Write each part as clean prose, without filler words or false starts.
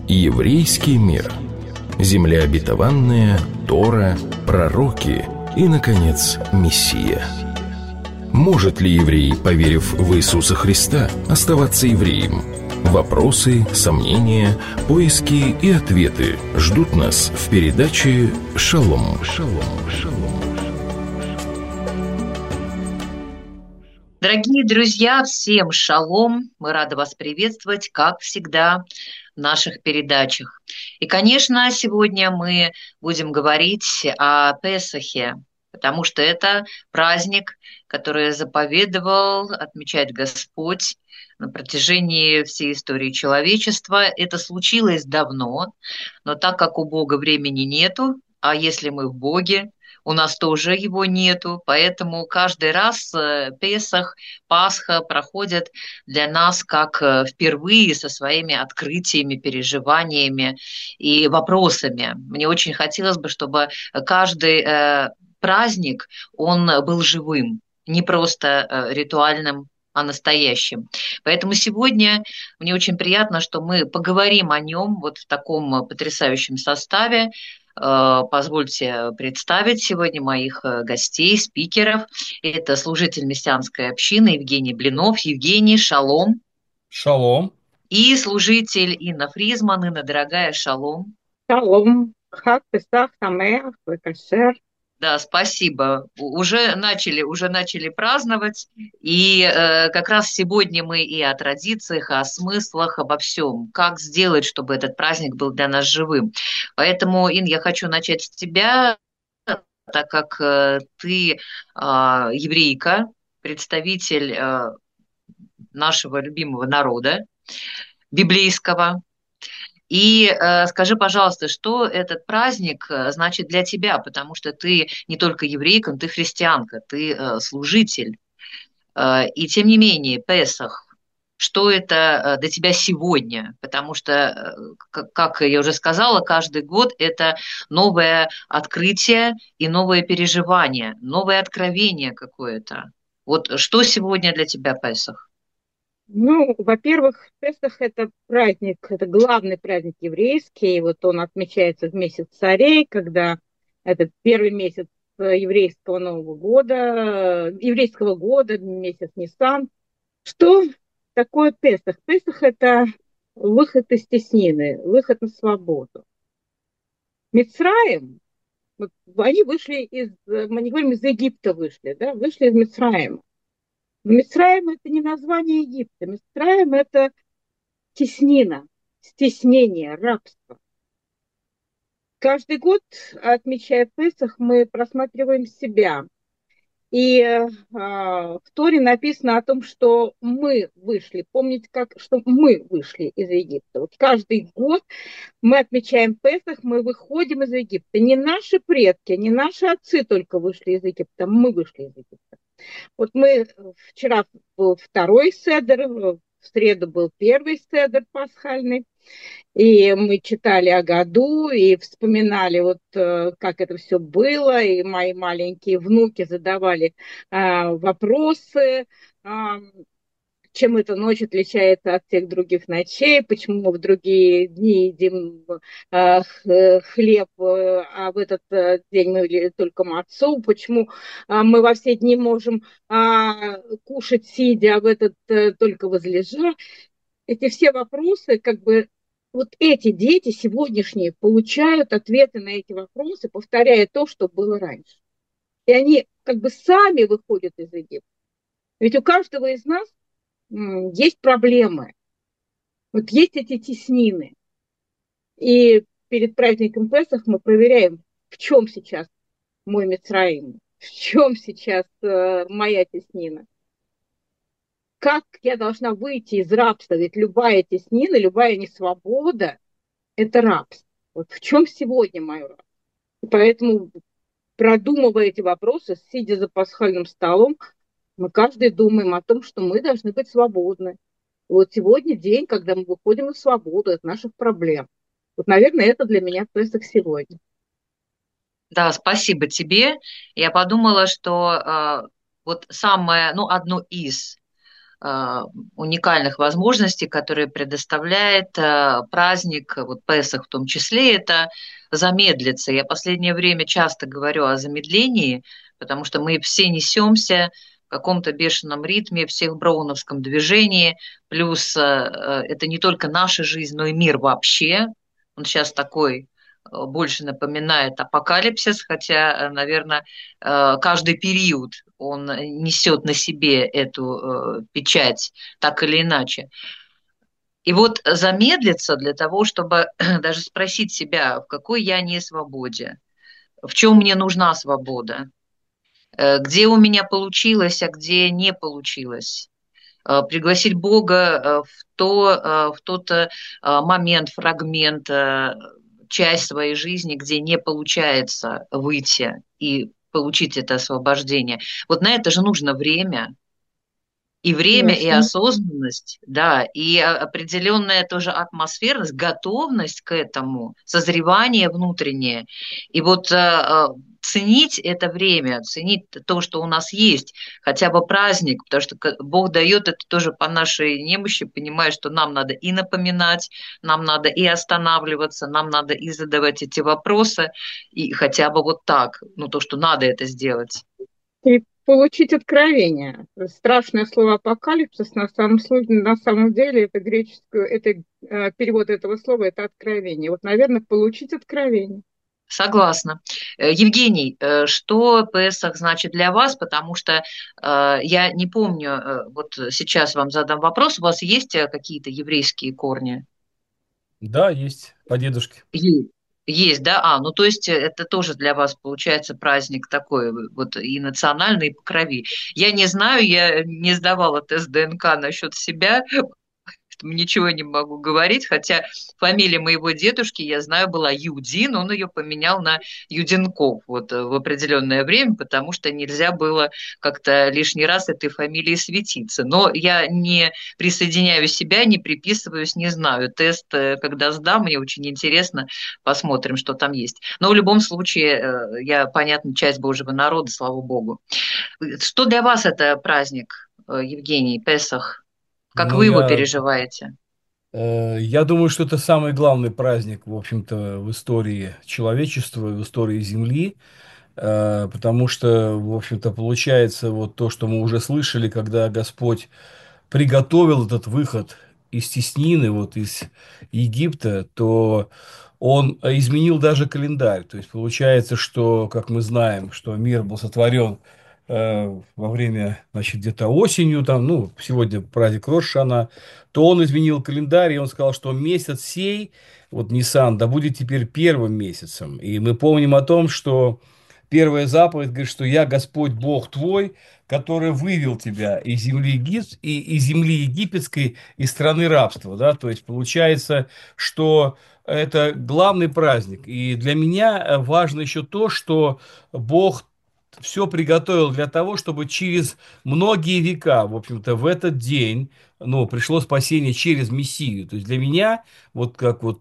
Еврейский мир. Земля обетованная, Тора, пророки и, наконец, Мессия. Может ли еврей, поверив в Иисуса Христа, оставаться евреем? Вопросы, сомнения, поиски и ответы ждут нас в передаче «Шалом». Дорогие друзья, всем шалом! Мы рады вас приветствовать, как всегда, в наших передачах. И, конечно, сегодня мы будем говорить о Песахе, потому что это праздник, который заповедовал отмечать Господь на протяжении всей истории человечества. Это случилось давно, но так как у Бога времени нету, а если мы в Боге, у нас тоже его нету, поэтому каждый раз Песах, Пасха проходят для нас как впервые со своими открытиями, переживаниями и вопросами. Мне очень хотелось бы, чтобы каждый праздник, он был живым, не просто ритуальным, а настоящим. Поэтому сегодня мне очень приятно, что мы поговорим о нем вот в таком потрясающем составе. Позвольте представить сегодня моих гостей, спикеров. Это служитель мессианской общины Евгений Блинов. Евгений, шалом. Шалом. И служитель Инна Фризман. Инна, дорогая, шалом. Шалом. Хаг Песах Самеах Векашер. Да, спасибо. Уже начали праздновать. И как раз сегодня мы и о традициях, и о смыслах, обо всем. Как сделать, чтобы этот праздник был для нас живым. Поэтому, Ин, я хочу начать с тебя, так как ты еврейка, представитель нашего любимого народа, библейского. И скажи, пожалуйста, что этот праздник значит для тебя, потому что ты не только еврейка, но ты христианка, ты служитель. И тем не менее, Песах, что это для тебя сегодня? Потому что, как я уже сказала, каждый год это новое открытие и новое переживание, новое откровение какое-то. Вот что сегодня для тебя Песах? Ну, во-первых, Песах – это праздник, это главный праздник еврейский. Вот он отмечается в месяц Царей, когда это первый месяц еврейского Нового года, еврейского года, месяц Нисан. Что такое Песах? Песах – это выход из теснины, выход на свободу. Мицраим, вот они вышли мы не говорим, из Египта вышли, да, вышли из Мицраима. Но Мицраим – это не название Египта. Мицраим – это теснина, стеснение, рабство. Каждый год, отмечая Песах, мы просматриваем себя. И в Торе написано о том, что мы вышли. Помните, что мы вышли из Египта. Вот каждый год мы отмечаем Песах, мы выходим из Египта. Не наши предки, не наши отцы только вышли из Египта, мы вышли из Египта. Вот вчера был второй седер, в среду был первый седер пасхальный, и мы читали о году и вспоминали, как это все было, и мои маленькие внуки задавали вопросы, чем эта ночь отличается от всех других ночей, почему мы в другие дни едим хлеб, а в этот день мы ели только мацу, почему мы во все дни можем кушать сидя, а в этот только возлежа. Эти все вопросы, вот эти дети сегодняшние получают ответы на эти вопросы, повторяя то, что было раньше. И они сами выходят из Египта. Ведь у каждого из нас есть проблемы. Вот есть эти теснины. И перед праздником Песах мы проверяем, в чем сейчас мой Мицраим, в чем сейчас моя теснина. Как я должна выйти из рабства? Ведь любая теснина, любая несвобода – это рабство. Вот в чем сегодня мое рабство? И поэтому, продумывая эти вопросы, сидя за пасхальным столом, мы каждый думаем о том, что мы должны быть свободны. Вот сегодня день, когда мы выходим в свободу от наших проблем. Вот, наверное, это для меня Песах сегодня. Да, спасибо тебе. Я подумала, что вот самое, одно из уникальных возможностей, которые предоставляет праздник, вот Песах в том числе, это замедлиться. Я последнее время часто говорю о замедлении, потому что мы все несемся в каком-то бешеном ритме, всех в броуновском движении, плюс это не только наша жизнь, но и мир вообще. Он сейчас такой больше напоминает апокалипсис, хотя, наверное, каждый период он несет на себе эту печать так или иначе. И вот замедлиться для того, чтобы даже спросить себя, в какой я не свободе, в чем мне нужна свобода, где у меня получилось, а где не получилось. Пригласить Бога в тот момент, фрагмент, часть своей жизни, где не получается выйти и получить это освобождение. Вот на это же нужно время, и Ясно. осознанность, да, и определенная тоже атмосферность, готовность к этому, созревание внутреннее. И вот ценить это время, ценить то, что у нас есть, хотя бы праздник, потому что Бог дает это тоже по нашей немощи, понимая, что нам надо и напоминать, нам надо и останавливаться, нам надо и задавать эти вопросы, и хотя бы вот так, ну то, что надо это сделать. И получить откровение. Страшное слово апокалипсис на самом деле это греческое, перевод этого слова это откровение. Вот, наверное, получить откровение. Согласна. Евгений, что Песах значит для вас? Потому что я не помню, вот сейчас вам задам вопрос, у вас есть какие-то еврейские корни? Да, есть по дедушке. Е- Есть, да? Ну то есть это тоже для вас получается праздник такой, вот и национальный, и по крови. Я не знаю, я не сдавала тест ДНК насчет себя, ничего не могу говорить, хотя фамилия моего дедушки, я знаю, была Юдин, он ее поменял на Юденков вот в определенное время, потому что нельзя было как-то лишний раз этой фамилии светиться. Но я не присоединяю себя, не приписываюсь, не знаю. Тест, когда сдам, мне очень интересно, посмотрим, что там есть. Но в любом случае, я, понятно, часть Божьего народа, слава Богу. Что для вас это праздник, Евгений, Песах? Как Ну, вы его переживаете? я думаю, что это самый главный праздник, в общем-то, в истории человечества, в истории Земли, потому что, в общем-то, получается вот то, что мы уже слышали, когда Господь приготовил этот выход из теснины, вот из Египта, то он изменил даже календарь. То есть получается, что, как мы знаем, что мир был сотворен во время, значит, где-то осенью, там, ну, сегодня праздник Рош-ха-Шана, то он изменил календарь, и он сказал, что месяц сей, вот Нисан, да будет теперь первым месяцем. И мы помним о том, что первая заповедь говорит, что я Господь Бог твой, который вывел тебя из земли египетской, из страны рабства, да, то есть получается, что это главный праздник. И для меня важно еще то, что Бог все приготовил для того, чтобы через многие века, в общем-то, в этот день, ну, пришло спасение через Мессию. То есть для меня, вот как вот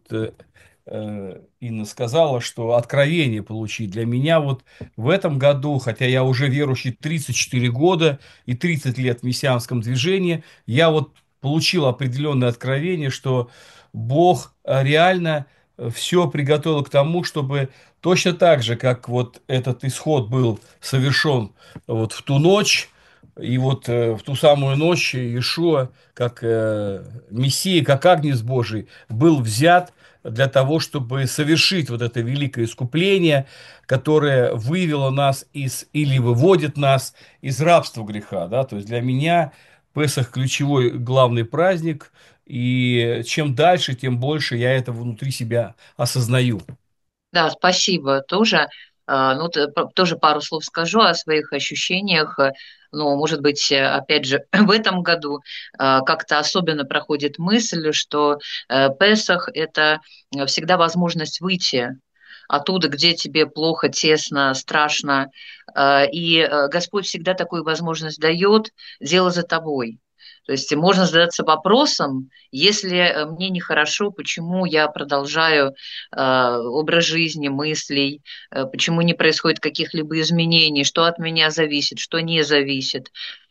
Инна сказала, что откровение получить. Для меня вот в этом году, хотя я уже верующий 34 года и 30 лет в мессианском движении, я вот получил определенное откровение, что Бог реально все приготовил к тому, чтобы точно так же, как вот этот исход был совершен вот в ту ночь, и вот в ту самую ночь Иешуа, как Мессия, как Агнец Божий, был взят для того, чтобы совершить вот это великое искупление, которое вывело нас из, или выводит нас из рабства греха, да, то есть для меня Песах ключевой главный праздник, и чем дальше, тем больше я это внутри себя осознаю. Да, спасибо тоже. Ну, тоже пару слов скажу о своих ощущениях. Ну, может быть, опять же, в этом году как-то особенно проходит мысль, что Песах– это всегда возможность выйти оттуда, где тебе плохо, тесно, страшно. И Господь всегда такую возможность дает, дело за тобой. То есть можно задаться вопросом, если мне нехорошо, почему я продолжаю образ жизни, мыслей, почему не происходит каких-либо изменений, что от меня зависит, что не зависит.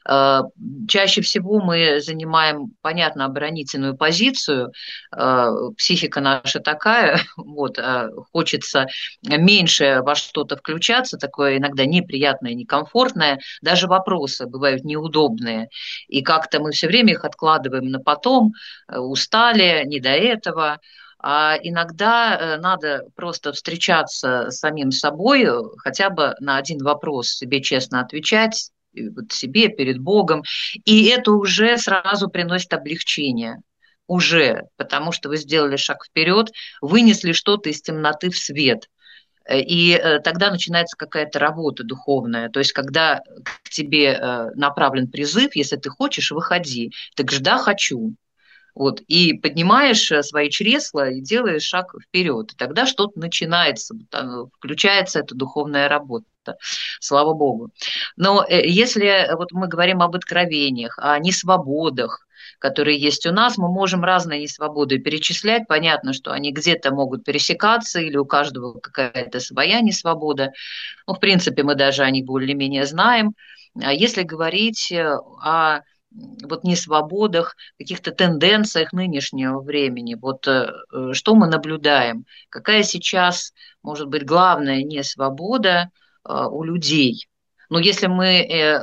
Э, Чаще всего мы занимаем, понятно, оборонительную позицию. Психика наша такая, вот, хочется меньше во что-то включаться, такое иногда неприятное, некомфортное. Даже вопросы бывают неудобные. И как-то мы все время их откладываем на потом, устали, не до этого. А иногда надо просто встречаться с самим собой, хотя бы на один вопрос себе честно отвечать, вот себе, перед Богом. И это уже сразу приносит облегчение. Уже, потому что вы сделали шаг вперед, вынесли что-то из темноты в свет. И тогда начинается какая-то работа духовная. То есть, когда к тебе направлен призыв, если ты хочешь, выходи. Ты говоришь, да, хочу. Вот, и поднимаешь свои чресла и делаешь шаг вперед. И тогда что-то начинается, включается эта духовная работа. Слава Богу. Но если вот мы говорим об откровениях, о несвободах, которые есть у нас, мы можем разные несвободы перечислять. Понятно, что они где-то могут пересекаться, или у каждого какая-то своя несвобода. Ну, в принципе, мы даже о них более-менее знаем. А если говорить о вот несвободах, каких-то тенденциях нынешнего времени, вот что мы наблюдаем, какая сейчас, может быть, главная несвобода у людей. Но если мы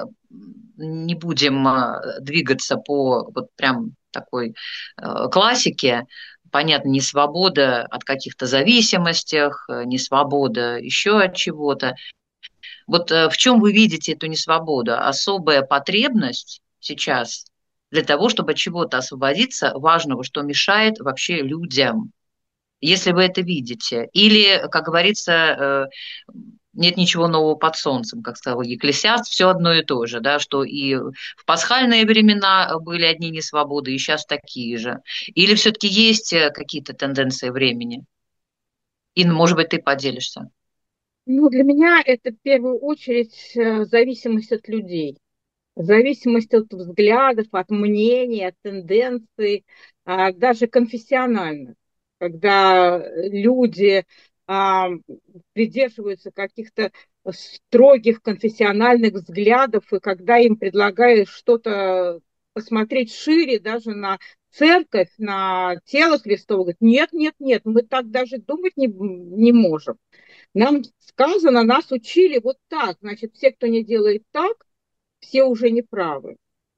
не будем двигаться по вот прям такой классике, понятно, не свобода от каких-то зависимостях, не свобода еще от чего-то. Вот в чем вы видите эту несвободу? Особая потребность сейчас для того, чтобы от чего-то освободиться важного, что мешает вообще людям, если вы это видите. Или, как говорится, нет ничего нового под солнцем, как сказал Екклесиаст, все одно и то же, да, что и в пасхальные времена были одни несвободы, и сейчас такие же. Или все-таки есть какие-то тенденции времени? Инна, может быть, ты поделишься? Ну, для меня это в первую очередь зависимость от людей. Зависимость от взглядов, от мнений, от тенденций, даже конфессиональных. Когда люди придерживаются каких-то строгих конфессиональных взглядов, и когда им предлагаешь что-то посмотреть шире, даже на церковь, на тело Христово, говорят, нет, нет, нет, мы так даже думать не можем. Нам сказано, нас учили вот так, значит, все, кто не делает так, все уже неправы.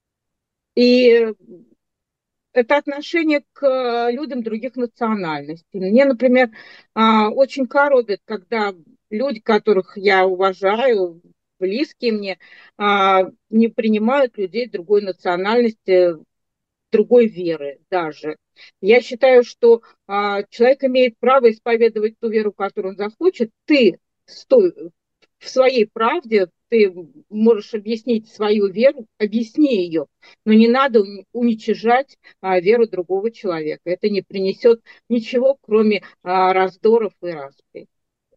И это отношение к людям других национальностей. Мне, например, очень коробит, когда люди, которых я уважаю, близкие мне, не принимают людей другой национальности, другой веры даже. Я считаю, что человек имеет право исповедовать ту веру, которую он захочет. Ты стой в своей правде, ты можешь объяснить свою веру, объясни ее, но не надо уничижать веру другого человека. Это не принесет ничего, кроме раздоров и распри.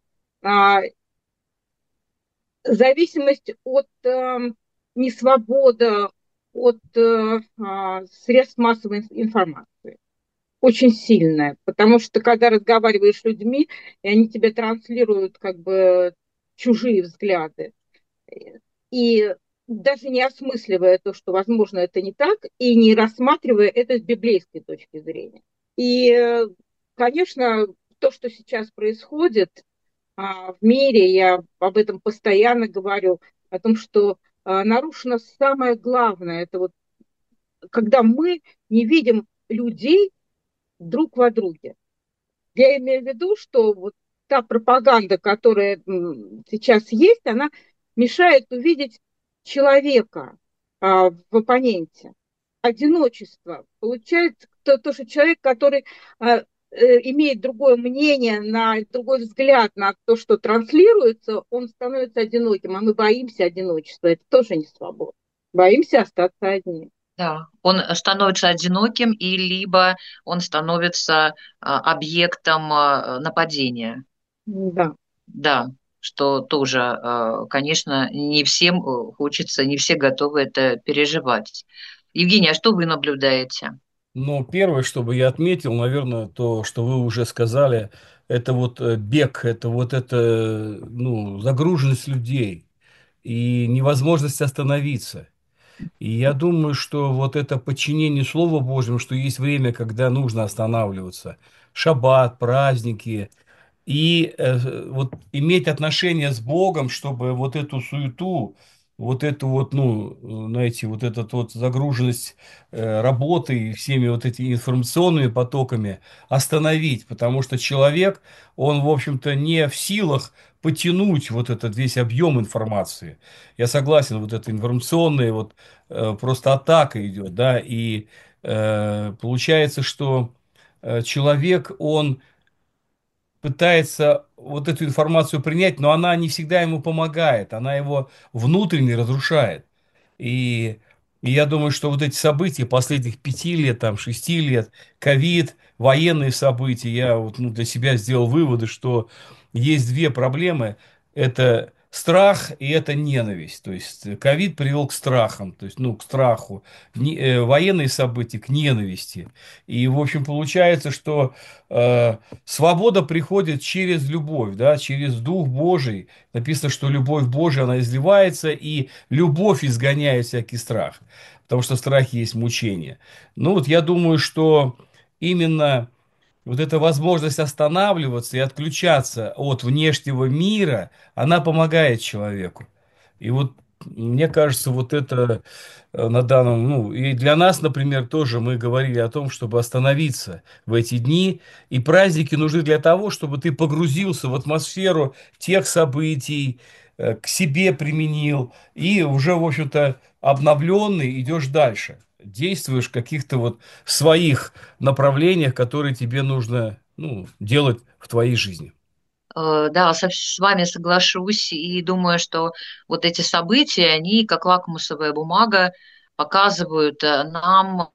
Зависимость от несвобода от средств массовой информации очень сильная, потому что когда разговариваешь с людьми, и они тебе транслируют как бы чужие взгляды, и даже не осмысливая то, что, возможно, это не так, и не рассматривая это с библейской точки зрения. И, конечно, то, что сейчас происходит в мире, я об этом постоянно говорю, о том, что нарушено самое главное, это вот когда мы не видим людей друг во друге. Я имею в виду, что вот та пропаганда, которая сейчас есть, она мешает увидеть человека в оппоненте. Одиночество. Получается то, что человек, который имеет другое мнение, на другой взгляд на то, что транслируется, он становится одиноким, а мы боимся одиночества. Это тоже не свобода. Боимся остаться одни. Да, он становится одиноким, и либо он становится объектом нападения. Да. Да, что тоже, конечно, не всем хочется, не все готовы это переживать. Евгений, а что вы наблюдаете? Но первое, что бы я отметил, наверное, то, что вы уже сказали, это вот бег, это вот это, ну, загруженность людей и невозможность остановиться. И я думаю, что вот это подчинение Слову Божьему, что есть время, когда нужно останавливаться. Шаббат, праздники, и вот иметь отношения с Богом, чтобы вот эту суету, вот эту вот, ну, знаете, вот эту вот загруженность работой и всеми вот этими информационными потоками остановить, потому что человек, он, в общем-то, не в силах потянуть вот этот весь объем информации. Я согласен, вот эта информационная вот просто атака идет, да, и получается, что человек, он пытается вот эту информацию принять, но она не всегда ему помогает, она его внутренне разрушает. И, и я думаю, что вот эти события последних 5 лет, там, 6 лет, ковид, военные события, я вот, ну, для себя сделал выводы, что есть две проблемы. Это страх и это ненависть. То есть ковид привел к страхам, то есть, ну, к страху. Военные события к ненависти. И, в общем, получается, что свобода приходит через любовь, да, через Дух Божий. Написано, что любовь Божия, она изливается, и любовь изгоняет всякий страх, потому что в страхе есть мучение. Ну вот я думаю, что именно вот эта возможность останавливаться и отключаться от внешнего мира, она помогает человеку. И вот мне кажется, вот это на данном, ну, и для нас, например, тоже мы говорили о том, чтобы остановиться в эти дни, и праздники нужны для того, чтобы ты погрузился в атмосферу тех событий, к себе применил, и уже, в общем-то, обновленный идешь дальше, действуешь в каких-то вот своих направлениях, которые тебе нужно, ну, делать в твоей жизни. Да, с вами соглашусь и думаю, что вот эти события, они как лакмусовая бумага показывают нам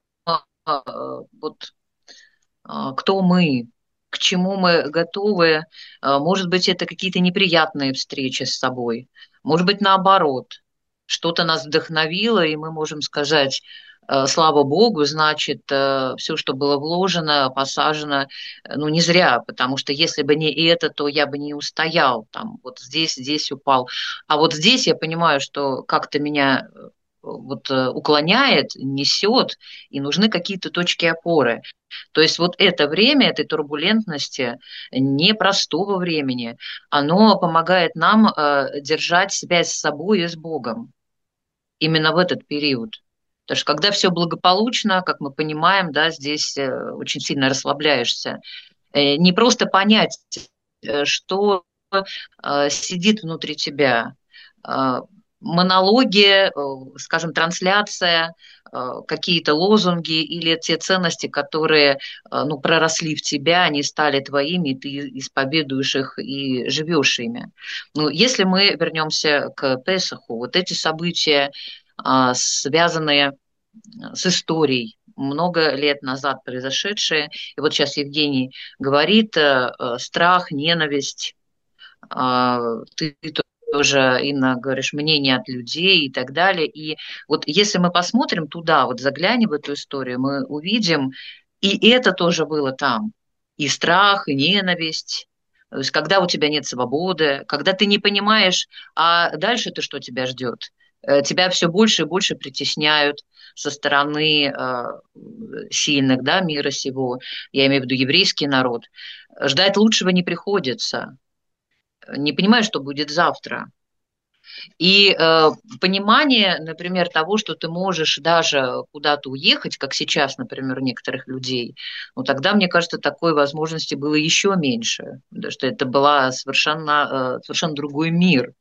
вот кто мы, к чему мы готовы. Может быть, это какие-то неприятные встречи с собой, может быть, наоборот, что-то нас вдохновило, и мы можем сказать, слава Богу, значит, все, что было вложено, посажено, ну, не зря, потому что если бы не это, то я бы не устоял, там, вот здесь упал. А вот здесь я понимаю, что как-то меня вот уклоняет, несет, и нужны какие-то точки опоры. То есть вот это время этой турбулентности, непростого времени, оно помогает нам держать связь с собой и с Богом именно в этот период. Потому что когда все благополучно, как мы понимаем, да, здесь очень сильно расслабляешься. Не просто понять, что сидит внутри тебя. Монологи, скажем, трансляция, какие-то лозунги или те ценности, которые ну, проросли в тебя, они стали твоими, и ты исповедуешь их и живешь ими. Но если мы вернемся к Песаху, вот эти события, связанные с историей, много лет назад произошедшие, и вот сейчас Евгений говорит, страх, ненависть, ты тоже, Инна, говоришь, мнение от людей и так далее. И вот если мы посмотрим туда, вот заглянем в эту историю, мы увидим, и это тоже было там. И страх, и ненависть. То есть когда у тебя нет свободы, когда ты не понимаешь, а дальше-то что тебя ждет? Тебя все больше и больше притесняют со стороны сильных, да, мира сего, я имею в виду еврейский народ. Ждать лучшего не приходится, не понимаешь, что будет завтра. И понимание, например, того, что ты можешь даже куда-то уехать, как сейчас, например, у некоторых людей, ну тогда, мне кажется, такой возможности было еще меньше, потому что это была совершенно другой мир.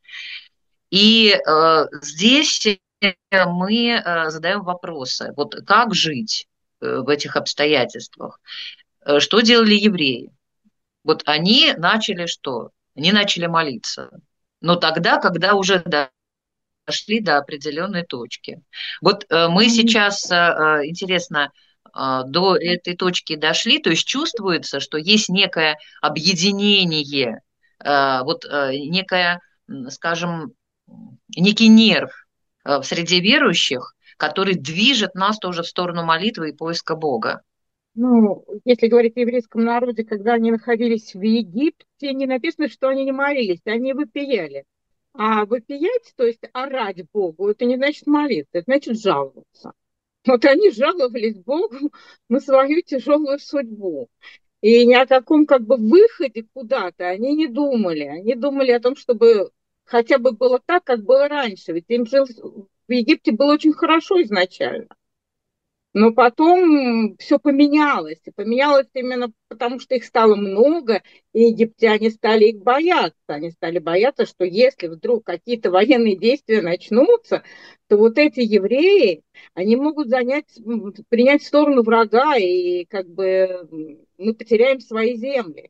И здесь мы задаем вопросы. Вот как жить в этих обстоятельствах? Что делали евреи? Вот они начали что? Они начали молиться. Но тогда, когда уже дошли до определенной точки. Вот мы сейчас, интересно, до этой точки дошли, то есть чувствуется, что есть некое объединение, вот некое, скажем, некий нерв в среде верующих, который движет нас тоже в сторону молитвы и поиска Бога. Ну, если говорить о еврейском народе, когда они находились в Египте, не написано, что они не молились, они вопияли. А вопиять, то есть орать Богу, это не значит молиться, это значит жаловаться. Вот они жаловались Богу на свою тяжелую судьбу. И ни о каком как бы выходе куда-то они не думали. Они думали о том, чтобы хотя бы было так, как было раньше. Ведь им жил в Египте было очень хорошо изначально. Но потом все поменялось. И поменялось именно потому, что их стало много, и египтяне стали их бояться. Они стали бояться, что если вдруг какие-то военные действия начнутся, то вот эти евреи, они могут принять сторону врага, и как бы мы потеряем свои земли.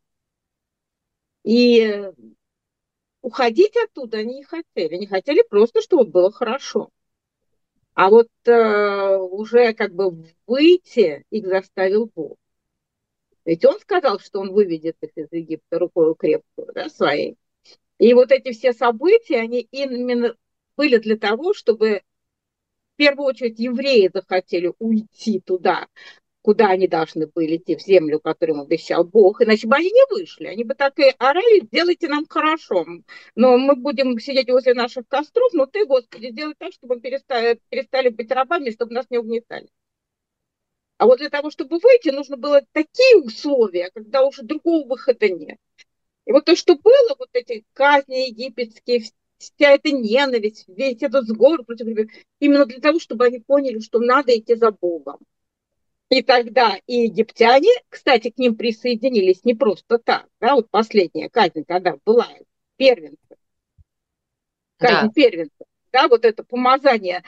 И уходить оттуда они не хотели. Они хотели просто, чтобы было хорошо. А вот уже как бы выйти их заставил Бог. Ведь он сказал, что он выведет их из Египта рукой крепкую, да, своей. И вот эти все события, они именно были для того, чтобы в первую очередь евреи захотели уйти туда, куда они должны были идти, в землю, которую им обещал Бог, иначе бы они не вышли. Они бы так и орали: сделайте нам хорошо, но мы будем сидеть возле наших костров, но ты, Господи, сделай так, чтобы мы перестали быть рабами, чтобы нас не угнетали. А вот для того, чтобы выйти, нужно было такие условия, когда уже другого выхода нет. И вот то, что было, вот эти казни египетские, вся эта ненависть, весь этот сговор против них, именно для того, чтобы они поняли, что надо идти за Богом. И тогда и египтяне, кстати, к ним присоединились не просто так. Да, вот последняя казнь, когда была первенство, казнь Да, первенства, да, вот это помазание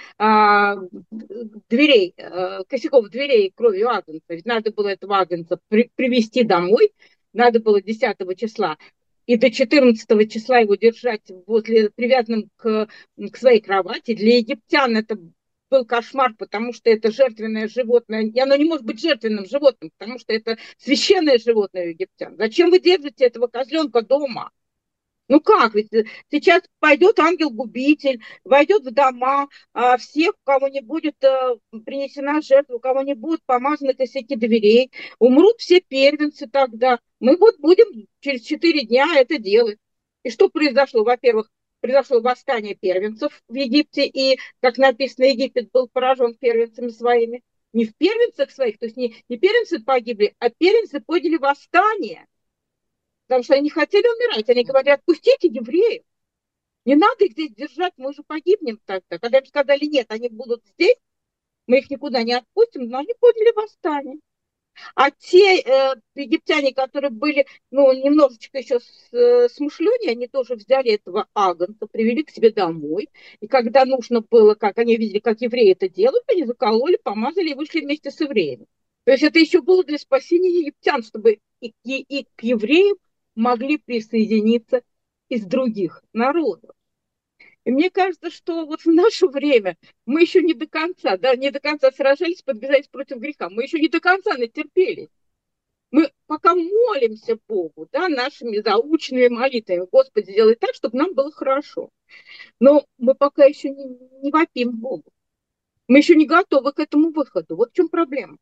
дверей, косяков дверей кровью агнца. Ведь надо было этого агнца привести домой, надо было 10 числа и до 14 числа его держать привязанным к своей кровати. Для египтян это был кошмар, потому что это жертвенное животное, и оно не может быть жертвенным животным, потому что это священное животное у египтян. Зачем вы держите этого козленка дома? Ну как, ведь сейчас пойдет ангел-губитель, войдет в дома, всех, у кого не будет принесена жертва, у кого не будут помазаны косяки дверей, умрут все первенцы тогда. Мы вот будем через 4 дня это делать. И что произошло? Во-первых, произошло восстание первенцев в Египте, и, как написано, Египет был поражен первенцами своими. Не в первенцах своих, то есть не первенцы погибли, а первенцы подняли восстание. Потому что они не хотели умирать. Они говорят: отпустите евреев. Не надо их здесь держать, мы же погибнем тогда. Когда им сказали: нет, они будут здесь, мы их никуда не отпустим, но они подняли восстание. А те египтяне, которые были, ну, немножечко еще смышленые, они тоже взяли этого агнца, привели к себе домой. И когда нужно было, как они видели, как евреи это делают, они закололи, помазали и вышли вместе с евреями. То есть это еще было для спасения египтян, чтобы и к евреям могли присоединиться из других народов. И мне кажется, что вот в наше время мы еще не до конца, да, не до конца сражались, подвязались против греха. Мы еще не до конца натерпелись. Мы пока молимся Богу, да, нашими заученными молитвами: Господи, сделай так, чтобы нам было хорошо. Но мы пока еще не вопим Богу. Мы еще не готовы к этому выходу. Вот в чем проблема.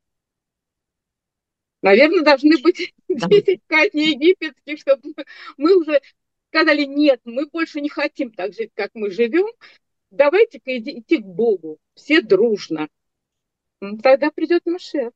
Наверное, должны быть да. 10 казней египетских, чтобы мы уже сказали: нет, мы больше не хотим так жить, как мы живем. Давайте-ка идти к Богу, все дружно. Тогда придет Машех.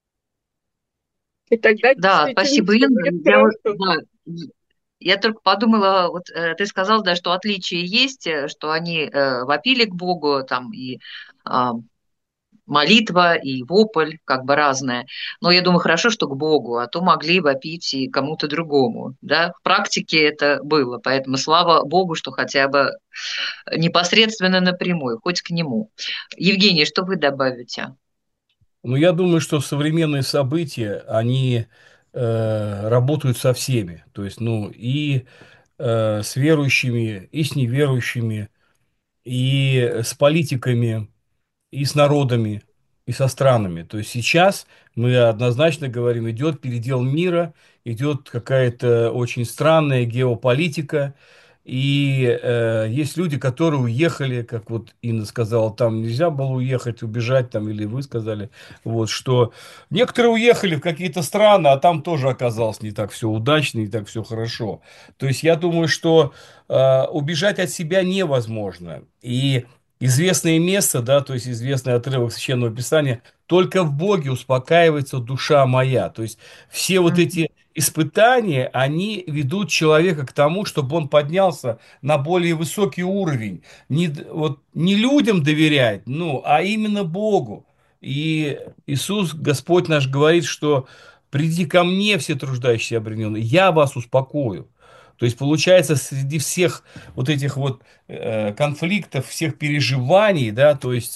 И тогда Да, действительно спасибо, все Инна. будет Я вот, хорошо. да, я только подумала, вот ты сказал, да, что отличие есть, что они вопили к Богу, там и а, молитва, и вопль, как бы разное. Но я думаю, хорошо, что к Богу, а то могли вопить и кому-то другому, да. В практике это было, поэтому слава Богу, что хотя бы непосредственно напрямую, хоть к Нему. Евгений, что вы добавите? Ну, я думаю, что современные события, они работают со всеми. То есть, ну, и с верующими, и с неверующими, и с политиками, и с народами, и со странами. То есть сейчас мы однозначно говорим: идет передел мира, идет какая-то очень странная геополитика, И есть люди, которые уехали, как вот Инна сказала, там нельзя было уехать, убежать, там, или вы сказали, вот, что некоторые уехали в какие-то страны, а там тоже оказалось не так все удачно, не так все хорошо. То есть я думаю, что убежать от себя невозможно. И известное место, да, то есть известный отрывок Священного Писания, только в Боге успокаивается душа моя. То есть все вот Мгм. эти испытания, они ведут человека к тому, чтобы он поднялся на более высокий уровень. Вот, не людям доверять, ну, а именно Богу. И Иисус, Господь наш, говорит, что приди ко мне, все труждающиеся и обремененные, я вас успокою. То есть, получается, среди всех вот этих вот конфликтов, всех переживаний, да, то есть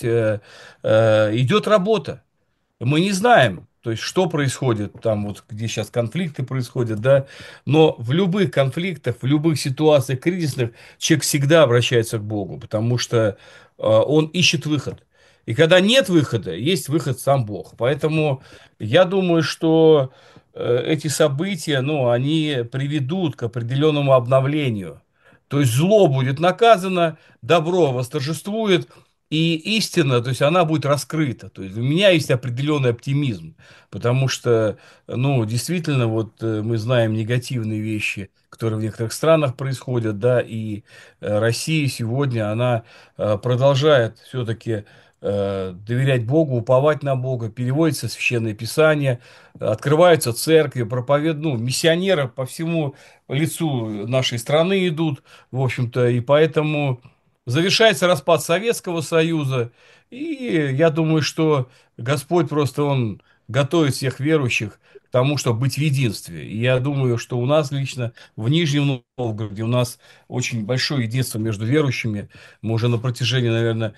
идет работа. Мы не знаем, то есть, что происходит там, вот, где сейчас конфликты происходят, да, но в любых конфликтах, в любых ситуациях кризисных человек всегда обращается к Богу, потому что он ищет выход. И когда нет выхода, есть выход сам Бог. Поэтому я думаю, что эти события, ну, они приведут к определенному обновлению. То есть зло будет наказано, добро восторжествует, и истина, то есть она будет раскрыта. То есть у меня есть определенный оптимизм, потому что, ну, действительно, вот мы знаем негативные вещи, которые в некоторых странах происходят, да, и Россия сегодня, она продолжает все-таки доверять Богу, уповать на Бога, переводится Священное Писание, открываются церкви, ну, миссионеры по всему лицу нашей страны идут, в общем-то, и поэтому завершается распад Советского Союза, и я думаю, что Господь просто, Он готовит всех верующих к тому, чтобы быть в единстве. И я думаю, что у нас лично в Нижнем Новгороде у нас очень большое единство между верующими. Мы уже на протяжении, наверное,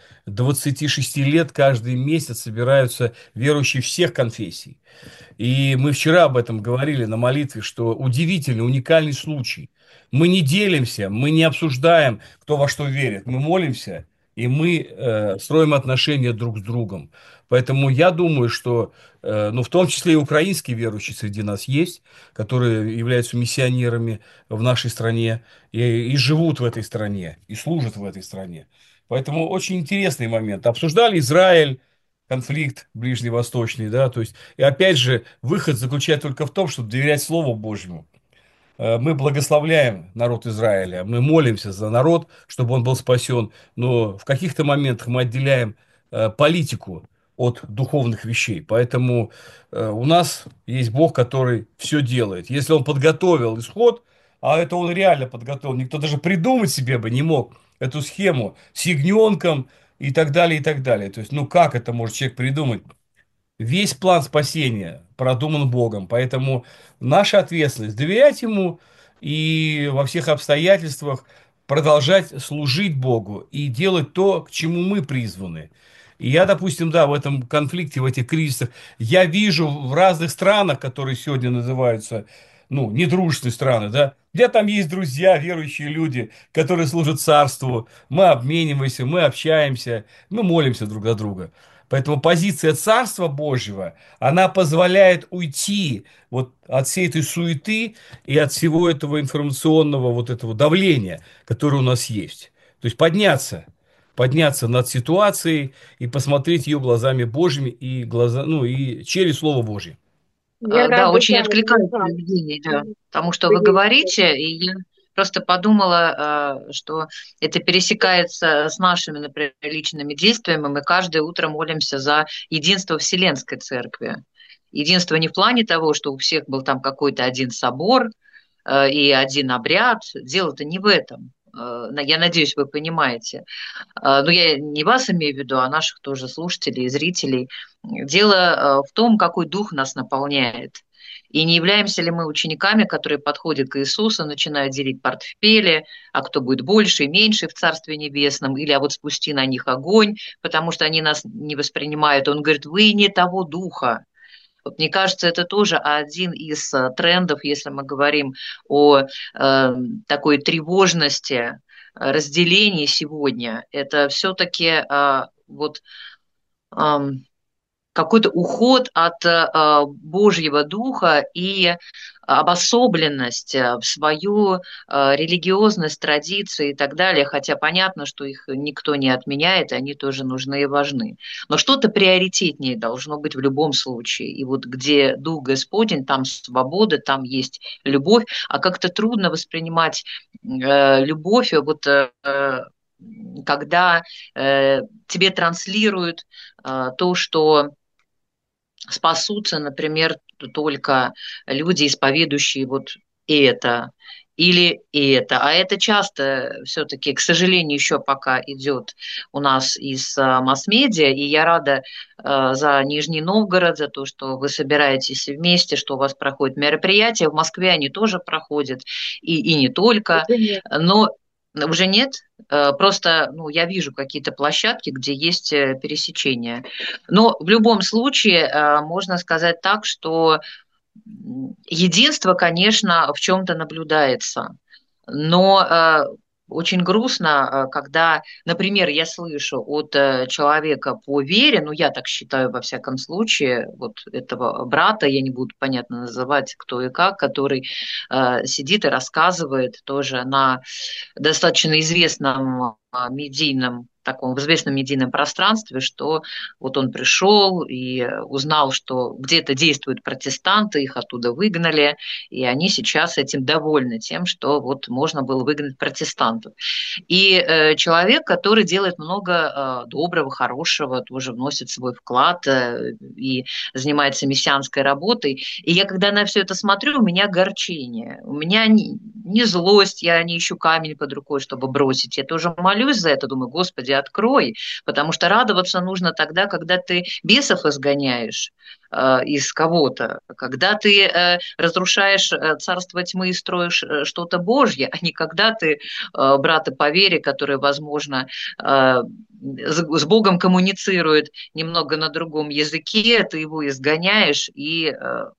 26 лет каждый месяц собираются верующие всех конфессий. И мы вчера об этом говорили на молитве, что удивительный, уникальный случай. Мы не делимся, мы не обсуждаем, кто во что верит. Мы молимся, и мы строим отношения друг с другом. Поэтому я думаю, что, ну, в том числе и украинские верующие среди нас есть, которые являются миссионерами в нашей стране и живут в этой стране, и служат в этой стране. Поэтому очень интересный момент. Обсуждали Израиль, конфликт ближневосточный, да, то есть, и опять же, выход заключается только в том, чтобы доверять Слову Божьему. Мы благословляем народ Израиля, мы молимся за народ, чтобы он был спасен, но в каких-то моментах мы отделяем политику от духовных вещей. Поэтому у нас есть Бог, который все делает. Если он подготовил исход, а это он реально подготовил, никто даже придумать себе бы не мог эту схему с ягненком и так далее, и так далее. То есть, ну как это может человек придумать? Весь план спасения продуман Богом, поэтому наша ответственность доверять Ему и во всех обстоятельствах продолжать служить Богу и делать то, к чему мы призваны. И я, допустим, да, в этом конфликте, в этих кризисах, я вижу в разных странах, которые сегодня называются, ну, недружественные страны, да, где там есть друзья, верующие люди, которые служат царству, мы обмениваемся, мы общаемся, мы молимся друг за друга. Поэтому позиция Царства Божьего, она позволяет уйти вот от всей этой суеты и от всего этого информационного вот этого давления, которое у нас есть. То есть подняться над ситуацией и посмотреть ее глазами Божьими и, ну, и через Слово Божье. Я Да, рада, очень да, откликается, Александр, Евгений, да, тому, что что вы есть. говорите, и я просто подумала, что это пересекается с нашими, например, личными действиями. Мы каждое утро молимся за единство Вселенской Церкви. Единство не в плане того, что у всех был там какой-то один собор и один обряд. Дело-то не в этом. Я надеюсь, вы понимаете. Но я не вас имею в виду, а наших тоже слушателей и зрителей. Дело в том, какой дух нас наполняет. И не являемся ли мы учениками, которые подходят к Иисусу, начинают делить портфели, а кто будет больше и меньше в Царстве Небесном, или а вот спусти на них огонь, потому что они нас не воспринимают. Он говорит, вы не того духа. Вот мне кажется, это тоже один из трендов, если мы говорим о такой тревожности, разделении сегодня. Это все-таки вот какой-то уход от Божьего Духа и обособленность в свою религиозность, традиции и так далее, хотя понятно, что их никто не отменяет, они тоже нужны и важны. Но что-то приоритетнее должно быть в любом случае. И вот где Дух Господень, там свобода, там есть любовь, а как-то трудно воспринимать любовь, вот когда тебе транслируют то, что спасутся, например, только люди, исповедующие вот это или это. А это часто все-таки, к сожалению, еще пока идет у нас из масс-медиа, и я рада за Нижний Новгород, за то, что вы собираетесь вместе, что у вас проходят мероприятия. В Москве они тоже проходят, и не только. Но уже нет? Просто я вижу какие-то площадки, где есть пересечения. Но в любом случае можно сказать так, что единство, конечно, в чем-то наблюдается. Но очень грустно, когда, например, я слышу от человека по вере, я так считаю во всяком случае, вот этого брата, я не буду, понятно, называть кто и как, который сидит и рассказывает тоже на достаточно известном медийном таком в известном медийном пространстве, что вот он пришел и узнал, что где-то действуют протестанты, их оттуда выгнали, и они сейчас этим довольны, тем, что вот можно было выгнать протестантов. И человек, который делает много доброго, хорошего, тоже вносит свой вклад и занимается мессианской работой. И я, когда на все это смотрю, у меня огорчение, у меня не злость, я не ищу камень под рукой, чтобы бросить. Я тоже молюсь за это, думаю, Господи, открой, потому что радоваться нужно тогда, когда ты бесов изгоняешь из кого-то, когда ты разрушаешь царство тьмы и строишь что-то Божье, а не когда ты брата по вере, который, возможно, с Богом коммуницирует немного на другом языке, ты его изгоняешь и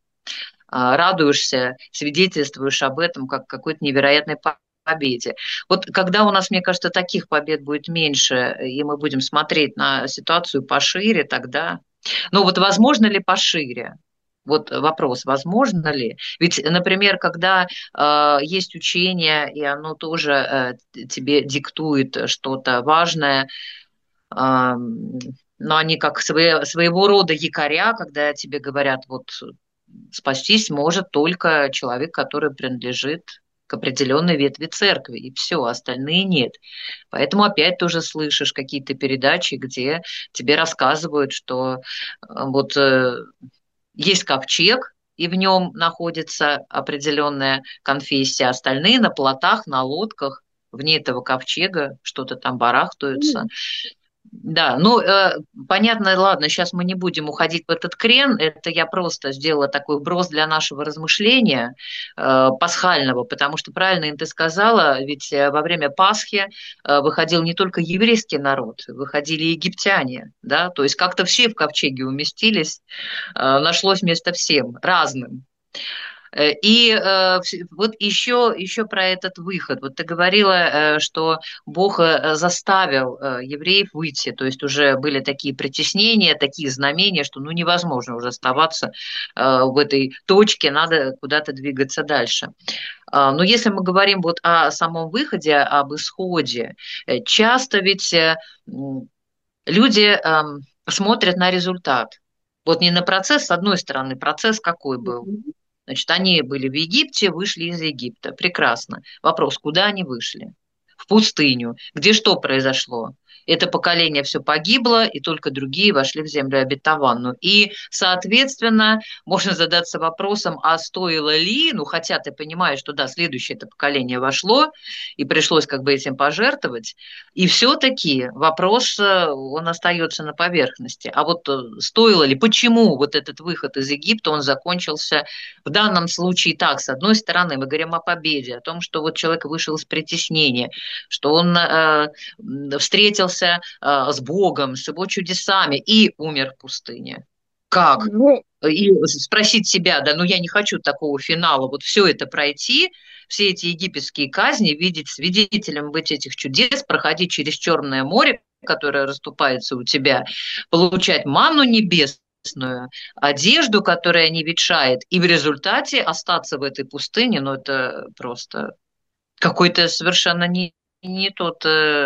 радуешься, свидетельствуешь об этом как какой-то невероятной победе. Вот когда у нас, мне кажется, таких побед будет меньше, и мы будем смотреть на ситуацию пошире, тогда... вот возможно ли пошире? Вот вопрос, возможно ли? Ведь, например, когда есть учение, и оно тоже тебе диктует что-то важное, но они как своего рода якоря, когда тебе говорят, вот спастись может только человек, который принадлежит к определенной ветви церкви, и все, остальные нет. Поэтому опять тоже слышишь какие-то передачи, где тебе рассказывают, что вот есть ковчег, и в нем находится определенная конфессия, остальные на плотах, на лодках, вне этого ковчега что-то там барахтаются. Да, понятно, ладно, сейчас мы не будем уходить в этот крен, это я просто сделала такой вброс для нашего размышления пасхального, потому что правильно им ты сказала, ведь во время Пасхи выходил не только еврейский народ, выходили и египтяне, да, то есть как-то все в ковчеге уместились, нашлось место всем, разным. И вот еще про этот выход. Вот ты говорила, что Бог заставил евреев выйти, то есть уже были такие притеснения, такие знамения, что невозможно уже оставаться в этой точке, надо куда-то двигаться дальше. Но если мы говорим вот о самом выходе, об исходе, часто ведь люди смотрят на результат. Вот не на процесс, с одной стороны, процесс какой был. Значит, они были в Египте, вышли из Египта. Прекрасно. Вопрос, куда они вышли? В пустыню. Где что произошло? Это поколение все погибло, и только другие вошли в землю обетованную. И, соответственно, можно задаться вопросом, а стоило ли, хотя ты понимаешь, что да, следующее это поколение вошло, и пришлось как бы этим пожертвовать, и все-таки вопрос, он остается на поверхности. А вот стоило ли, почему вот этот выход из Египта, он закончился в данном случае так, с одной стороны, мы говорим о победе, о том, что вот человек вышел из притеснения, что он встретился с Богом, с его чудесами и умер в пустыне. Как? И спросить себя, я не хочу такого финала, вот все это пройти, все эти египетские казни, видеть свидетелем быть этих чудес, проходить через Черное море, которое расступается у тебя, получать манну небесную, одежду, которая не ветшает, и в результате остаться в этой пустыне, ну это просто какой-то совершенно не тот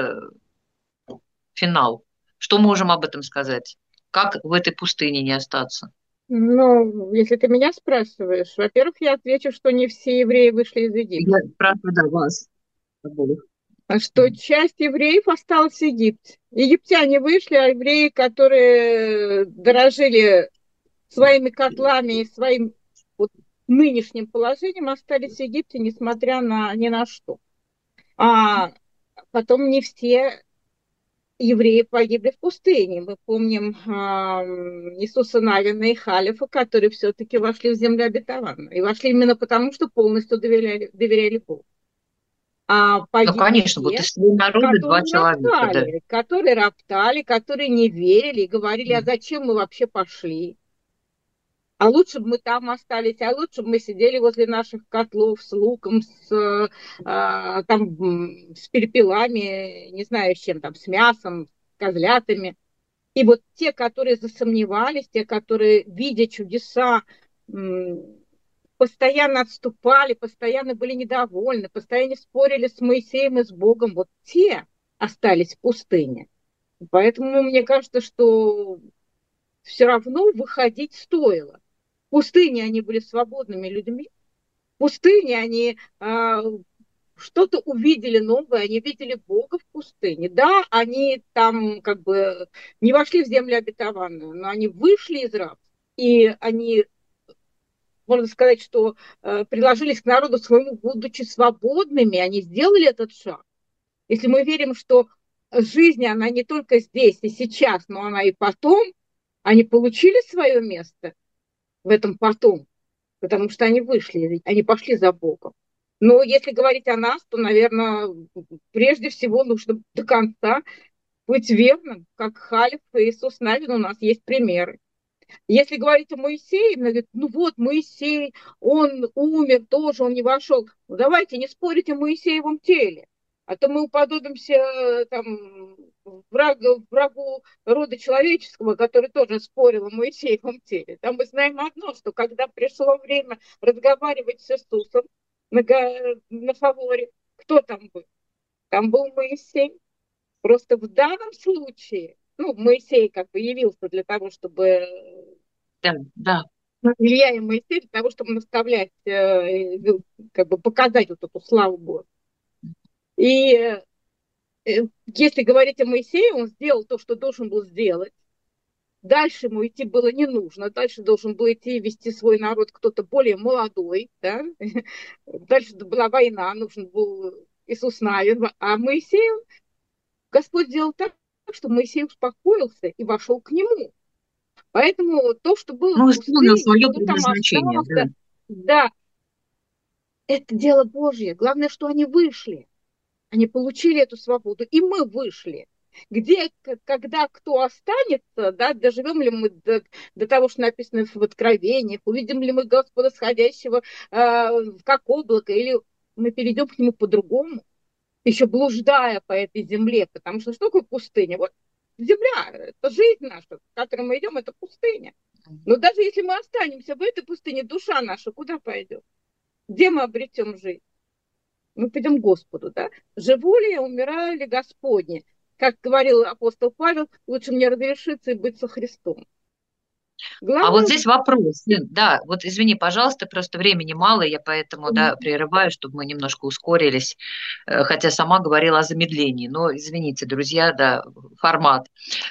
финал. Что можем об этом сказать? Как в этой пустыне не остаться? Ну, если ты меня спрашиваешь, во-первых, я отвечу, что не все евреи вышли из Я Египта, спрашиваю, да, вас обоих. а что часть евреев осталась в Египте. Египтяне вышли, а евреи, которые дорожили своими котлами и своим вот нынешним положением, остались в Египте, несмотря на ни на что. А потом не все евреи погибли в пустыне. Мы помним Иисуса Навина и Халифа, которые все-таки вошли в землю обетованную. И вошли именно потому, что полностью доверяли Богу. А Ну, погибли конечно, вот те, из своей народы два которые человека, да. которые не верили и говорили, а зачем мы вообще пошли? А лучше бы мы там остались, а лучше бы мы сидели возле наших котлов с луком, с перепелами, не знаю, с чем там, с мясом, с козлятами. И вот те, которые засомневались, те, которые, видя чудеса, постоянно отступали, постоянно были недовольны, постоянно спорили с Моисеем и с Богом, вот те остались в пустыне. Поэтому мне кажется, что все равно выходить стоило. В пустыне они были свободными людьми, в пустыне они что-то увидели новое, они видели Бога в пустыне. Да, они там как бы не вошли в землю обетованную, но они вышли из рабства, и они, можно сказать, что приложились к народу своему, будучи свободными, они сделали этот шаг. Если мы верим, что жизнь, она не только здесь и сейчас, но она и потом, они получили свое место в этом потом, потому что они вышли, они пошли за Богом. Но если говорить о нас, то, наверное, прежде всего нужно до конца быть верным, как Халиф и Иисус Навин, у нас есть примеры. Если говорить о Моисее, говорят, ну вот Моисей, он умер тоже, он не вошел. Ну, давайте не спорите о Моисеевом теле, а то мы уподобимся там, врагу рода человеческого, который тоже спорил о Моисеевом теле. Там мы знаем одно, что когда пришло время разговаривать с Иисусом на фаворе, кто там был? Там был Моисей. Просто в данном случае, ну, Моисей как бы явился для того, чтобы Да, да. Илья и Моисей для того, чтобы наставлять, как бы показать вот эту славу Божию. И если говорить о Моисее, он сделал то, что должен был сделать. Дальше ему идти было не нужно. Дальше должен был идти и вести свой народ кто-то более молодой. Да? Дальше была война, нужен был Иисус Навин. А Моисей, Господь сделал так, что Моисей успокоился и вошел к нему. Поэтому то, что было в Ну, исполнил пустыне, свое кто там предназначение, да. остался, да, это дело Божье. Главное, что они вышли. Они получили эту свободу, и мы вышли. Где, когда кто останется, да, доживем ли мы до того, что написано в Откровениях, увидим ли мы Господа сходящего как облако, или мы перейдем к нему по-другому, еще блуждая по этой земле, потому что что такое пустыня? Вот земля, это жизнь наша, в которой мы идем, это пустыня. Но даже если мы останемся в этой пустыне, душа наша куда пойдет? Где мы обретем жизнь? Мы пойдем к Господу, да? Живу ли я, умираю ли Господне? Как говорил апостол Павел, лучше мне разрешиться и быть со Христом. А вот Главное, здесь вопрос, Лен, да, вот извини, пожалуйста, просто времени мало, я поэтому, да, прерываю, чтобы мы немножко ускорились, хотя сама говорила о замедлении, но извините, друзья, да, формат.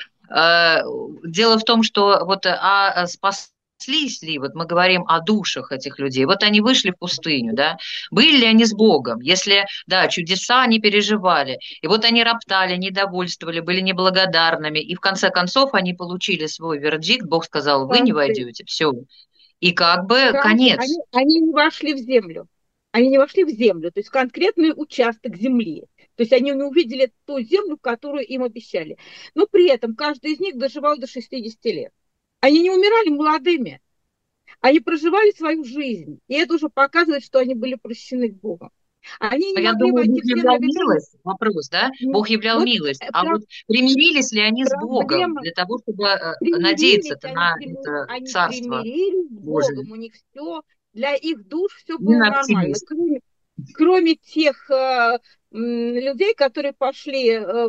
Дело в том, что вот спаслись ли, вот мы говорим о душах этих людей, вот они вышли в пустыню, да, были ли они с Богом, если, да, чудеса они переживали, и вот они роптали, недовольствовали, были неблагодарными, и в конце концов они получили свой вердикт, Бог сказал, вы не войдете, все, и как бы конец. они не вошли в землю. Они не вошли в землю, то есть в конкретный участок земли. То есть они не увидели ту землю, которую им обещали. Но при этом каждый из них доживал до 60 лет. Они не умирали молодыми. Они проживали свою жизнь. И это уже показывает, что они были прощены Богом. Они Но не я могли думаю, войти Бог в землю являл обетованную. милость. Вопрос, да? Бог являл Вот милость. А вот примирились ли они с Богом проблема. для того, чтобы Примирились, надеяться-то на это они царство примирились с Божие? Богом, у них все, для их душ все было Не нормально, оптимист. кроме тех людей, которые пошли,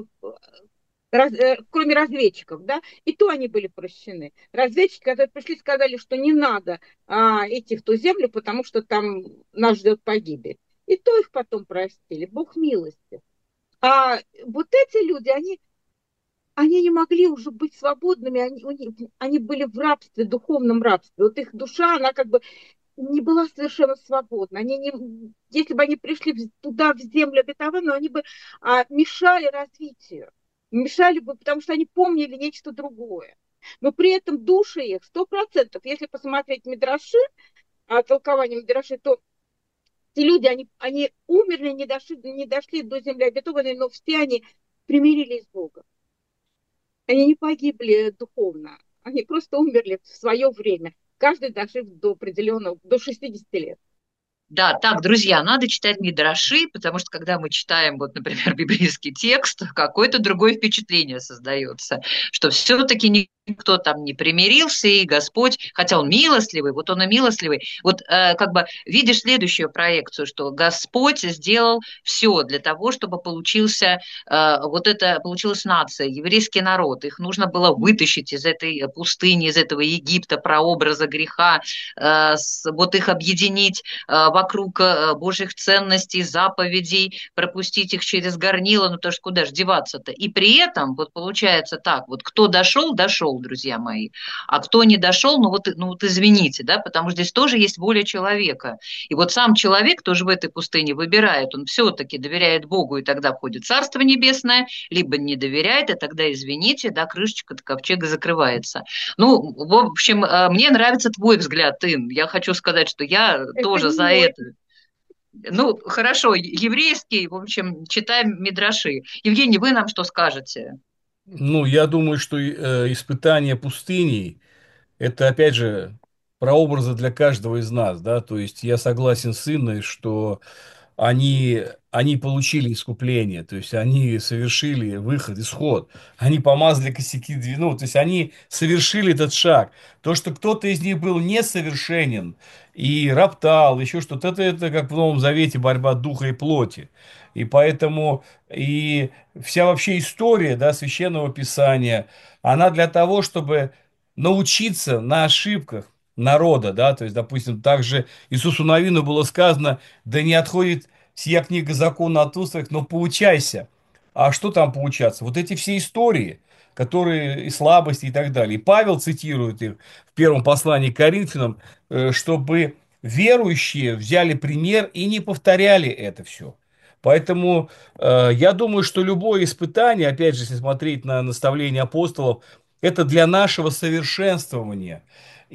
кроме разведчиков, да, и то они были прощены. Разведчики, которые пришли, сказали, что не надо идти в ту землю, потому что там нас ждет погибель. И то их потом простили, Бог милости. А вот эти люди, они не могли уже быть свободными, они были в рабстве, духовном рабстве. Вот их душа, она как бы не была совершенно свободна. Если бы они пришли туда, в землю обетованную, они бы мешали развитию. Мешали бы, потому что они помнили нечто другое. Но при этом души их 100%, если посмотреть Мидраши, толкование Мидраши, то те люди, они умерли, не дошли до земли обетованной, но все они примирились с Богом. Они не погибли духовно, они просто умерли в свое время, каждый дожив до определенного, до 60 лет. Да, так, друзья, надо читать мидраши, потому что когда мы читаем, вот, например, библейский текст, какое-то другое впечатление создается, что все-таки никто там не примирился, и Господь, хотя Он милостливый, вот Он и милостливый, вот как бы видишь следующую проекцию, что Господь сделал все для того, чтобы получилась нация, еврейский народ, их нужно было вытащить из этой пустыни, из этого Египта, прообраза греха, вот их объединить вокруг Божьих ценностей, заповедей, пропустить их через горнило, ну то ж куда ж деваться-то. И при этом вот получается так, вот кто дошел, дошел, друзья мои, а кто не дошел, ну вот извините, да, потому что здесь тоже есть воля человека. И вот сам человек тоже в этой пустыне выбирает, он все-таки доверяет Богу, и тогда входит Царство Небесное, либо не доверяет, и тогда, извините, да, крышечка ковчега закрывается. Ну, в общем, мне нравится твой взгляд, Ин. Я хочу сказать, что я Это тоже не за мой. это. Ну, хорошо, еврейский, в общем, читаем Мидраши. Евгений, вы нам что скажете? Ну, я думаю, что испытание пустыней – это, опять же, прообразы для каждого из нас, да, то есть я согласен с Инной, что они получили искупление, то есть они совершили выход, исход, они помазали косяки, ну, то есть они совершили этот шаг. То, что кто-то из них был несовершенен и роптал, еще что-то, это как в Новом Завете борьба духа и плоти. И поэтому и вся вообще история, да, Священного Писания, она для того, чтобы научиться на ошибках народа, да, то есть, допустим, также Иисусу Навину было сказано, да не отходит сия книга закона от уст твоих, но поучайся. А что там поучаться? Вот эти все истории, которые и слабости и так далее. И Павел цитирует их в первом послании к Коринфянам, чтобы верующие взяли пример и не повторяли это все. Поэтому я думаю, что любое испытание, опять же, если смотреть на наставления апостолов, это для нашего совершенствования.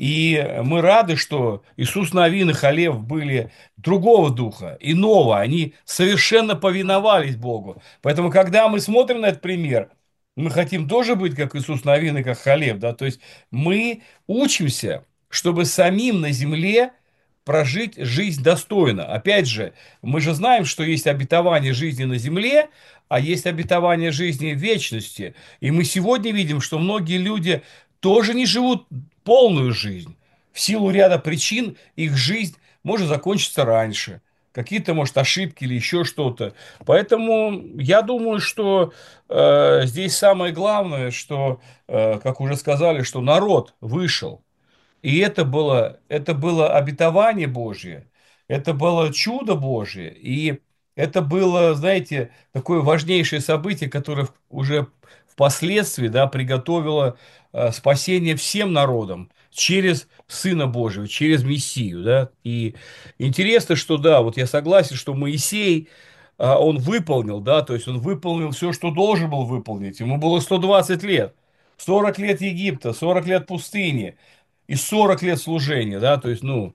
И мы рады, что Иисус Навин и Халев были другого духа, иного. Они совершенно повиновались Богу. Поэтому, когда мы смотрим на этот пример, мы хотим тоже быть как Иисус Навин и как Халев. Да? То есть мы учимся, чтобы самим на земле прожить жизнь достойно. Опять же, мы же знаем, что есть обетование жизни на земле, а есть обетование жизни в вечности. И мы сегодня видим, что многие люди тоже не живут полную жизнь. В силу ряда причин их жизнь может закончиться раньше. Какие-то, может, ошибки или еще что-то. Поэтому я думаю, что здесь самое главное, что, как уже сказали, что народ вышел. И это было обетование Божье, это было чудо Божье, и это было, знаете, такое важнейшее событие, которое уже впоследствии, да, приготовило спасение всем народам через Сына Божьего, через Мессию, да. И интересно, что, да, вот я согласен, что Моисей, он выполнил, да, то есть он выполнил все, что должен был выполнить. Ему было 120 лет, 40 лет Египта, 40 лет пустыни и 40 лет служения, да, то есть, ну,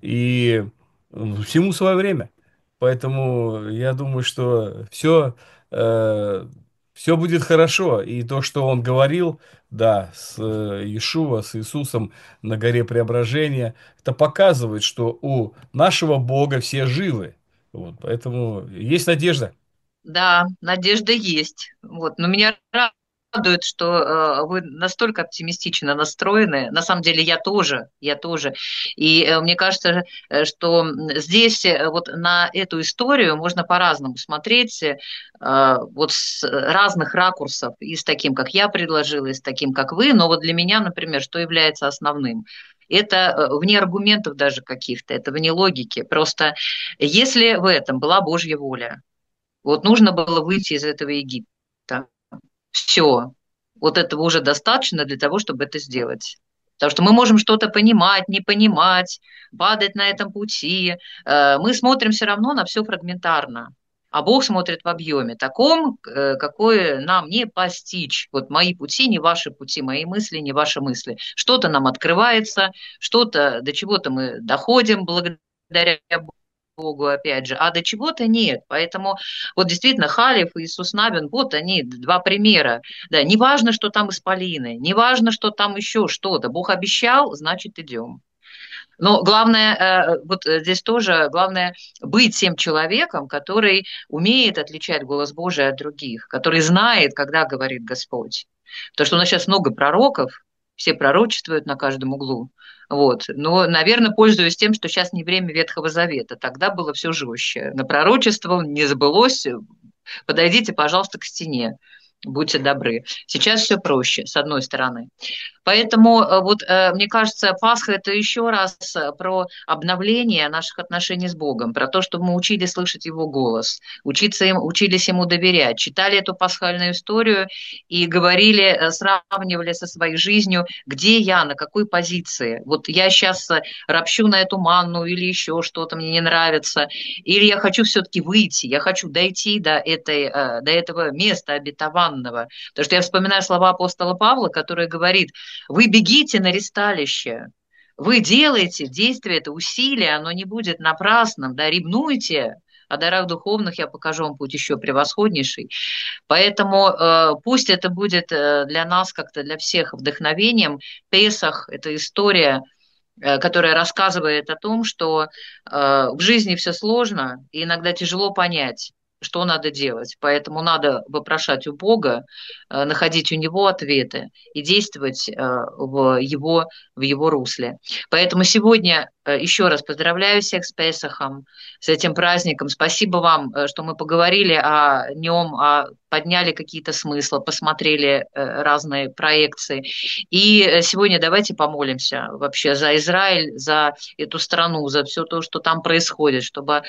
и всему свое время. Поэтому я думаю, что все будет хорошо. И то, что он говорил, да, с Иешуа, с Иисусом на горе Преображения, это показывает, что у нашего Бога все живы. Вот, поэтому есть надежда. Да, надежда есть. Вот. Но меня радует, что вы настолько оптимистично настроены. На самом деле я тоже, я тоже. И мне кажется, что здесь вот на эту историю можно по-разному смотреть, вот с разных ракурсов, и с таким, как я предложила, и с таким, как вы. Но вот для меня, например, что является основным? Это вне аргументов даже каких-то, это вне логики. Просто если в этом была Божья воля, вот нужно было выйти из этого Египта. Все. Вот этого уже достаточно для того, чтобы это сделать. Потому что мы можем что-то понимать, не понимать, падать на этом пути. Мы смотрим все равно на все фрагментарно. А Бог смотрит в объеме таком, какое нам не постичь. Вот мои пути, не ваши пути, мои мысли, не ваши мысли. Что-то нам открывается, что-то, до чего-то мы доходим благодаря Богу, опять же, а до чего-то нет. Поэтому вот действительно Халев и Иисус Навин, вот они, два примера. Да, не важно, что там исполины, не важно, что там еще что-то. Бог обещал, значит, идем. Но главное, вот здесь тоже главное быть тем человеком, который умеет отличать голос Божий от других, который знает, когда говорит Господь. Потому что у нас сейчас много пророков, все пророчествуют на каждом углу. Вот. Но, наверное, пользуюсь тем, что сейчас не время Ветхого Завета. Тогда было все жестче. На пророчество не сбылось. Подойдите, пожалуйста, к стене. Будьте добры. Сейчас все проще, с одной стороны. Поэтому вот мне кажется, Пасха – это еще раз про обновление наших отношений с Богом, про то, чтобы мы учились слышать Его голос, учились Ему доверять, читали эту пасхальную историю и говорили, сравнивали со своей жизнью, где я, на какой позиции. Вот я сейчас ропщу на эту манну или еще что-то мне не нравится, или я хочу все-таки выйти, я хочу дойти до этого места обетованного. Потому что я вспоминаю слова апостола Павла, который говорит: вы бегите на ристалище, вы делаете действие, это усилие, оно не будет напрасным, да, ревнуйте о дарах духовных, я покажу вам путь еще превосходнейший. Поэтому пусть это будет для нас, как-то для всех вдохновением. Песах – это история, которая рассказывает о том, что в жизни все сложно, и иногда тяжело понять, что надо делать. Поэтому надо вопрошать у Бога, находить у Него ответы и действовать в его русле. Поэтому сегодня еще раз поздравляю всех с Песахом, с этим праздником. Спасибо вам, что мы поговорили о нем, подняли какие-то смыслы, посмотрели разные проекции. И сегодня давайте помолимся вообще за Израиль, за эту страну, за все то, что там происходит, чтобы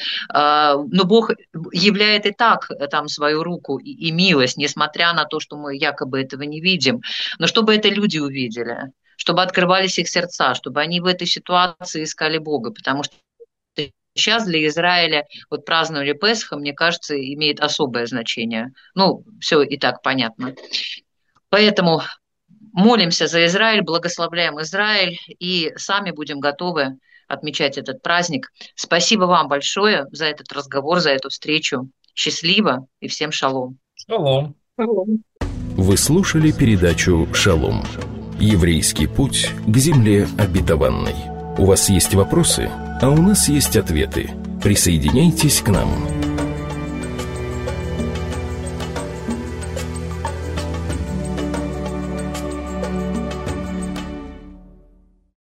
Бог являет и так там свою руку и милость, несмотря на то, что мы якобы этого не видим, но чтобы это люди увидели, чтобы открывались их сердца, чтобы они в этой ситуации искали Бога, потому что сейчас для Израиля вот празднование Песха, мне кажется, имеет особое значение. Ну, все и так понятно. Поэтому молимся за Израиль, благословляем Израиль и сами будем готовы отмечать этот праздник. Спасибо вам большое за этот разговор, за эту встречу. Счастливо и всем шалом. Шалом. Шалом. Вы слушали передачу «Шалом». Еврейский путь к земле обетованной. У вас есть вопросы, а у нас есть ответы. Присоединяйтесь к нам.